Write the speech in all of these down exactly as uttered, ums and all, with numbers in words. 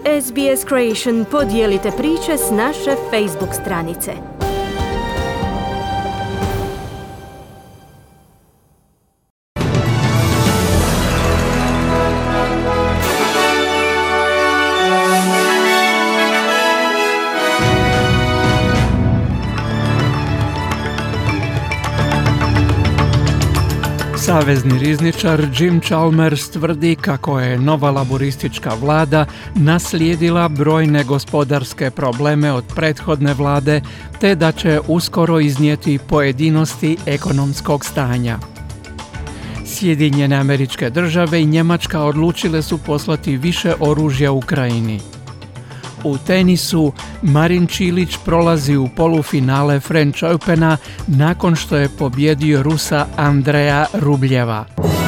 S B S Creation podijelite priče s naše Facebook stranice. Savezni rizničar Jim Chalmers tvrdi kako je nova laboristička vlada naslijedila brojne gospodarske probleme od prethodne vlade, te da će uskoro iznijeti pojedinosti ekonomskog stanja. Sjedinjene Američke Države i Njemačka odlučile su poslati više oružja Ukrajini. U tenisu Marin Čilić prolazi u polufinale French Opena nakon što je pobjedio Rusa Andreja Rubljeva.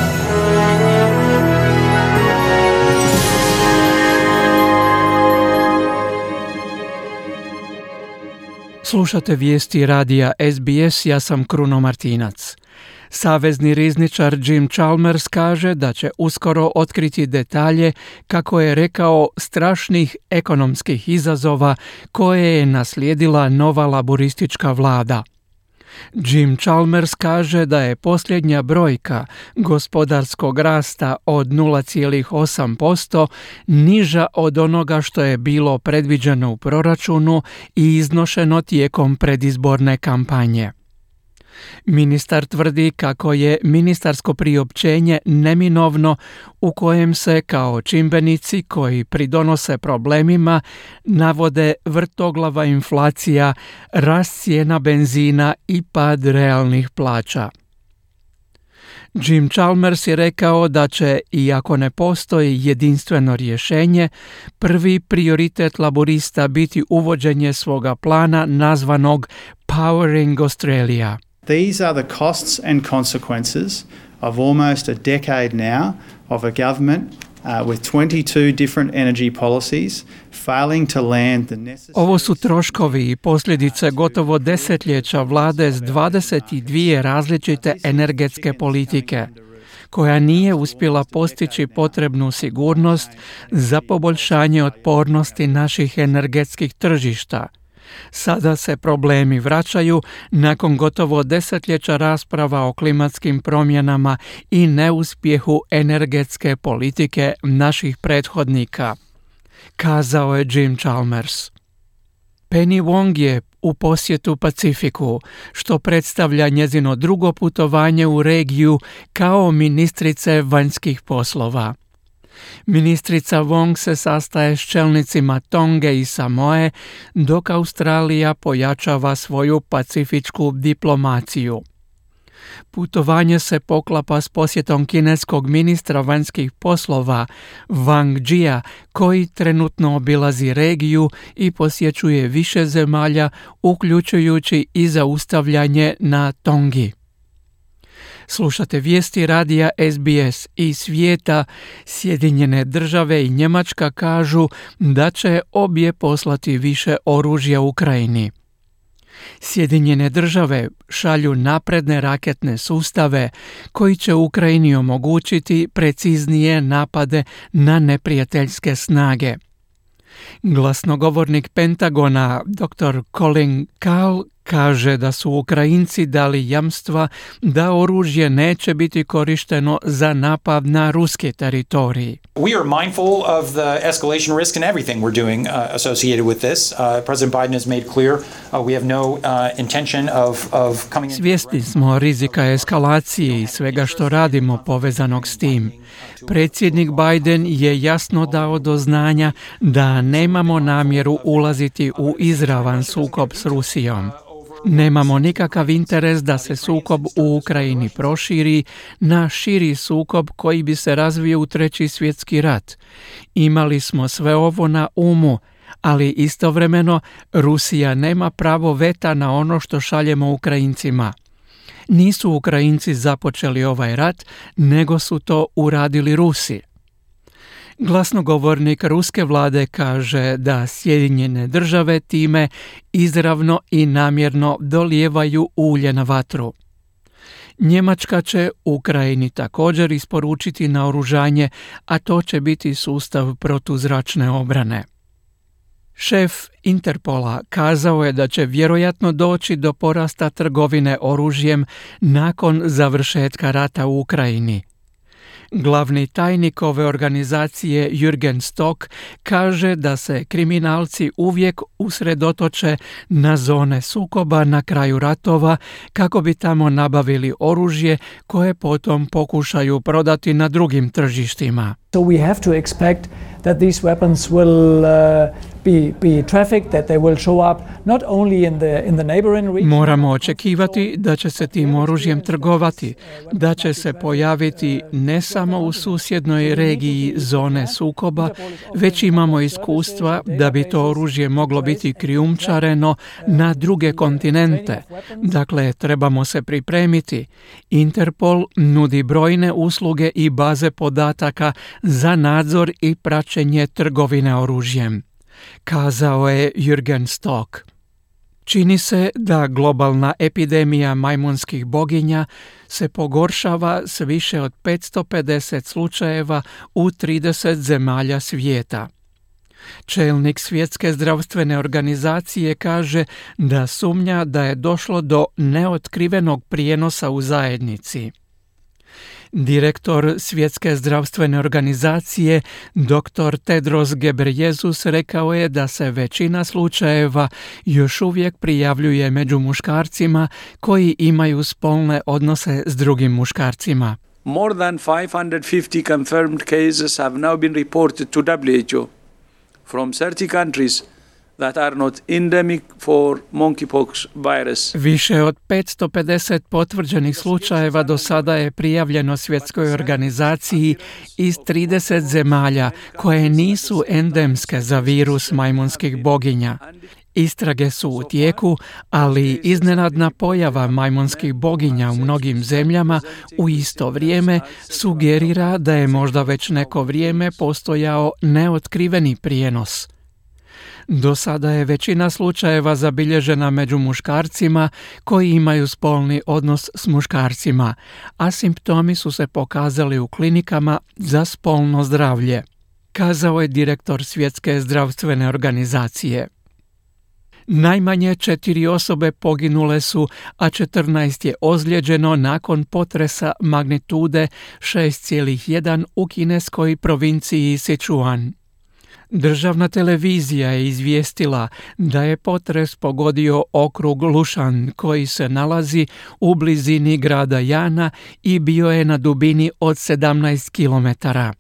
Slušate vijesti radija S B S, ja sam Kruno Martinac. Savezni rizničar Jim Chalmers kaže da će uskoro otkriti detalje, kako je rekao, strašnih ekonomskih izazova koje je naslijedila nova laboristička vlada. Jim Chalmers kaže da je posljednja brojka gospodarskog rasta od nula zarez osam posto niža od onoga što je bilo predviđeno u proračunu i iznošeno tijekom predizborne kampanje. Ministar tvrdi kako je ministarsko priopćenje neminovno, u kojem se kao čimbenici koji pridonose problemima navode vrtoglava inflacija, rast cijena benzina i pad realnih plaća. Jim Chalmers je rekao da će, iako ne postoji jedinstveno rješenje, prvi prioritet laborista biti uvođenje svoga plana nazvanog Powering Australia. These are the costs and consequences of almost a decade now of a government uh, with twenty-two different energy policies failing to land the necessary... Ovo su troškovi i posljedice gotovo desetljeća vlade s dvadeset dvije različite energetske politike, koja nije uspjela postići potrebnu sigurnost za poboljšanje otpornosti naših energetskih tržišta. Sada se problemi vraćaju nakon gotovo desetljeća rasprava o klimatskim promjenama i neuspjehu energetske politike naših prethodnika, kazao je Jim Chalmers. Penny Wong je u posjetu Pacifiku, što predstavlja njezino drugo putovanje u regiju kao ministrice vanjskih poslova. Ministrica Wong se sastaje s čelnicima Tonge i Samoe, dok Australija pojačava svoju pacifičku diplomaciju. Putovanje se poklapa s posjetom kineskog ministra vanjskih poslova Wang Jia, koji trenutno obilazi regiju i posjećuje više zemalja, uključujući i zaustavljanje na Tongi. Slušate vijesti radija S B S i svijeta. Sjedinjene Države i Njemačka kažu da će obje poslati više oružja Ukrajini. Sjedinjene Države šalju napredne raketne sustave koji će Ukrajini omogućiti preciznije napade na neprijateljske snage. Glasnogovornik Pentagona dr Colin Kahl kaže da su Ukrajinci dali jamstva da oružje neće biti korišteno za napad na ruski teritorij. We are mindful of the escalation risk in everything we're doing uh, associated with this. Uh, President Biden has made clear uh, we have no uh, intention of, of coming in... Svjesni smo rizika eskalacije i svega što radimo povezanog s tim. Predsjednik Biden je jasno dao do znanja da nemamo namjeru ulaziti u izravan sukob s Rusijom. Nemamo nikakav interes da se sukob u Ukrajini proširi na širi sukob koji bi se razvio u treći svjetski rat. Imali smo sve ovo na umu, ali istovremeno Rusija nema pravo veta na ono što šaljemo Ukrajincima. Nisu Ukrajinci započeli ovaj rat, nego su to uradili Rusi. Glasnogovornik ruske vlade kaže da Sjedinjene Države time izravno i namjerno dolijevaju ulje na vatru. Njemačka će Ukrajini također isporučiti naoružanje, a to će biti sustav protuzračne obrane. Šef Interpola kazao je da će vjerojatno doći do porasta trgovine oružjem nakon završetka rata u Ukrajini. Glavni tajnik ove organizacije Jürgen Stock kaže da se kriminalci uvijek usredotoče na zone sukoba na kraju ratova kako bi tamo nabavili oružje koje potom pokušaju prodati na drugim tržištima. So we have to expect that these weapons will uh, be be trafficked, that they will show up not only in the in the neighboring region. Moramo očekivati da će se tim oružjem trgovati, da će se pojaviti ne samo u susjednoj regiji zone sukoba, već imamo iskustva da bi to oružje moglo biti krijumčareno na druge kontinente. Dakle, trebamo se pripremiti. Interpol nudi brojne usluge i baze podataka za nadzor i praćenje trgovine oružjem, kazao je Jürgen Stock. Čini se da globalna epidemija majmunskih boginja se pogoršava s više od petsto pedeset slučajeva u trideset zemalja svijeta. Čelnik Svjetske zdravstvene organizacije kaže da sumnja da je došlo do neotkrivenog prijenosa u zajednici. Direktor Svjetske zdravstvene organizacije doktor Tedros Ghebreyesus rekao je da se većina slučajeva još uvijek prijavljuje među muškarcima koji imaju spolne odnose s drugim muškarcima. More than five hundred fifty confirmed cases have now been reported to W H O from thirty countries that are not endemic for monkeypox virus. Više od petsto pedeset potvrđenih slučajeva do sada je prijavljeno Svjetskoj organizaciji iz trideset zemalja koje nisu endemske za virus majmunskih boginja. Istrage su u tijeku, ali iznenadna pojava majmunskih boginja u mnogim zemljama u isto vrijeme sugerira da je možda već neko vrijeme postojao neotkriveni prijenos. Do sada je većina slučajeva zabilježena među muškarcima koji imaju spolni odnos s muškarcima, a simptomi su se pokazali u klinikama za spolno zdravlje, kazao je direktor Svjetske zdravstvene organizacije. Najmanje četiri osobe poginule su, a četrnaest je ozlijeđeno nakon potresa magnitude šest zarez jedan u kineskoj provinciji Sichuan. Državna televizija je izvijestila da je potres pogodio okrug Lushan koji se nalazi u blizini grada Jana i bio je na dubini od sedamnaest kilometara.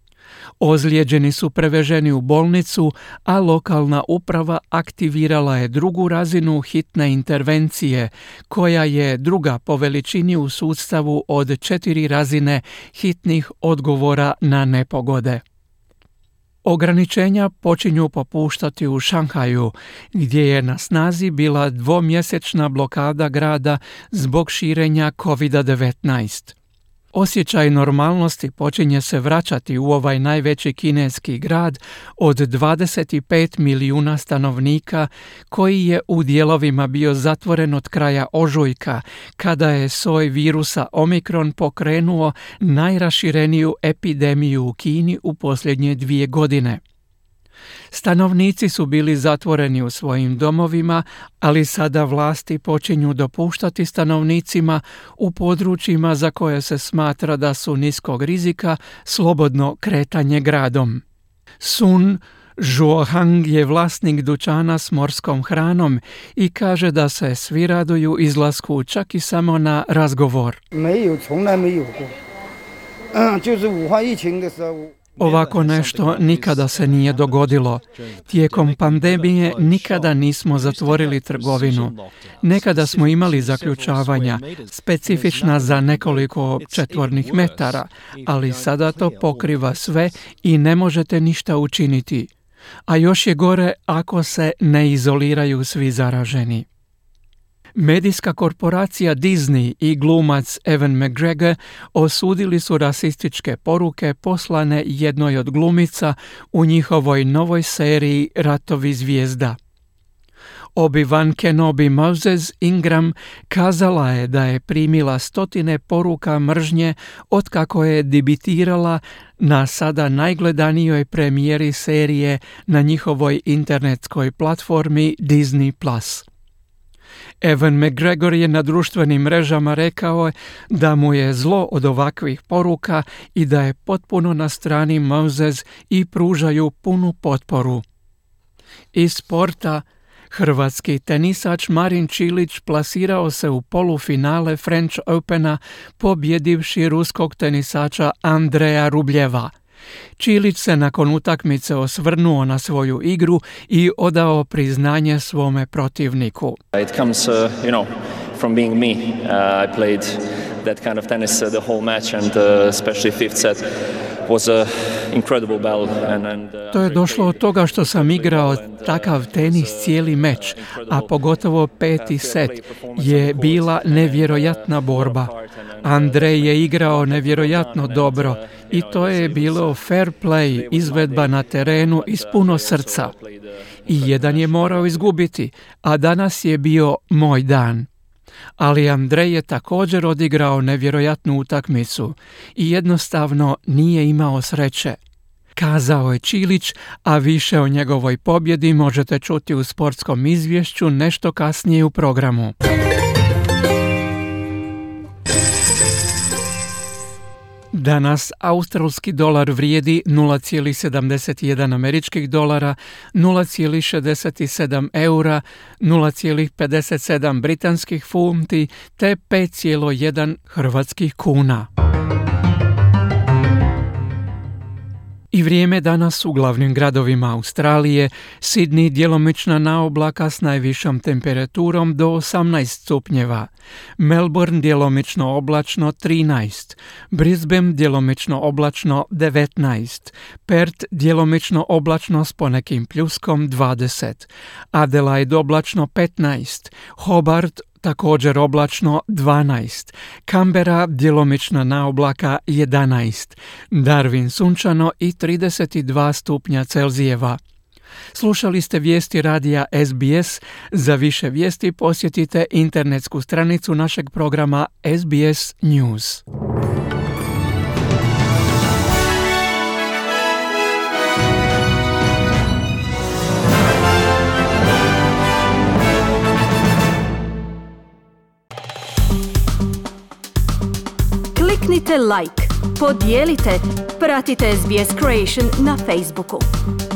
Ozlijeđeni su preveženi u bolnicu, a lokalna uprava aktivirala je drugu razinu hitne intervencije, koja je druga po veličini u sustavu od četiri razine hitnih odgovora na nepogode. Ograničenja počinju popuštati u Šanghaju, gdje je na snazi bila dvomjesečna blokada grada zbog širenja kovid devetnaest. Osjećaj normalnosti počinje se vraćati u ovaj najveći kineski grad od dvadeset pet milijuna stanovnika koji je u dijelovima bio zatvoren od kraja ožujka, kada je soj virusa Omikron pokrenuo najrašireniju epidemiju u Kini u posljednje dvije godine. Stanovnici su bili zatvoreni u svojim domovima, ali sada vlasti počinju dopuštati stanovnicima u područjima za koje se smatra da su niskog rizika slobodno kretanje gradom. Sun Zhuohang je vlasnik dućana s morskom hranom i kaže da se svi raduju izlasku čak i samo na razgovor. Ovako nešto nikada se nije dogodilo. Tijekom pandemije nikada nismo zatvorili trgovinu. Nekada smo imali zaključavanja, specifična za nekoliko četvornih metara, ali sada to pokriva sve i ne možete ništa učiniti. A još je gore ako se ne izoliraju svi zaraženi. Medijska korporacija Disney i glumac Ewan McGregor osudili su rasističke poruke poslane jednoj od glumica u njihovoj novoj seriji Ratovi zvijezda. Obi-Wan Kenobi Moses Ingram kazala je da je primila stotine poruka mržnje otkako je debitirala na sada najgledanijoj premijeri serije na njihovoj internetskoj platformi Disney plus. Evan McGregor je na društvenim mrežama rekao da mu je zlo od ovakvih poruka i da je potpuno na strani Moses i pružaju punu potporu. Iz sporta, hrvatski tenisač Marin Čilić plasirao se u polufinale French Opena pobjedivši ruskog tenisača Andreja Rubljeva. Čilić se nakon utakmice osvrnuo na svoju igru i odao priznanje svome protivniku. It comes, uh, you know, from being me. Uh, I played that kind of tennis uh, the whole match and uh, especially fifth set was a incredible battle and, and uh, To je došlo od toga što sam igrao takav tenis cijeli meč, a pogotovo peti set je bila nevjerojatna borba. Andrej je igrao nevjerojatno dobro i to je bilo fair play, izvedba na terenu iz puno srca. I jedan je morao izgubiti, a danas je bio moj dan. Ali Andrej je također odigrao nevjerojatnu utakmicu i jednostavno nije imao sreće, kazao je Čilić, a više o njegovoj pobjedi možete čuti u sportskom izvješću nešto kasnije u programu. Danas australski dolar vrijedi nula zarez sedamdeset jedan američkih dolara, nula zarez šezdeset sedam eura, nula zarez pedeset sedam britanskih funti te pet zarez jedan hrvatskih kuna. I vrijeme danas u glavnim gradovima Australije: Sydney djelomična naoblaka s najvišom temperaturom do osamnaest stupnjeva, Melbourne djelomično oblačno trinaest, Brisbane djelomično oblačno devetnaest, Perth djelomično oblačno s ponekim pljuskom dvadeset, Adelaide oblačno petnaest, Hobart također oblačno dvanaest, Canberra djelomična naoblaka jedanaest, Darwin sunčano i trideset dva stupnja Celzijeva. Slušali ste vijesti radija S B S. Za više vijesti posjetite internetsku stranicu našeg programa S B S News. Kliknite like, podijelite, pratite S B S Creation na Facebooku.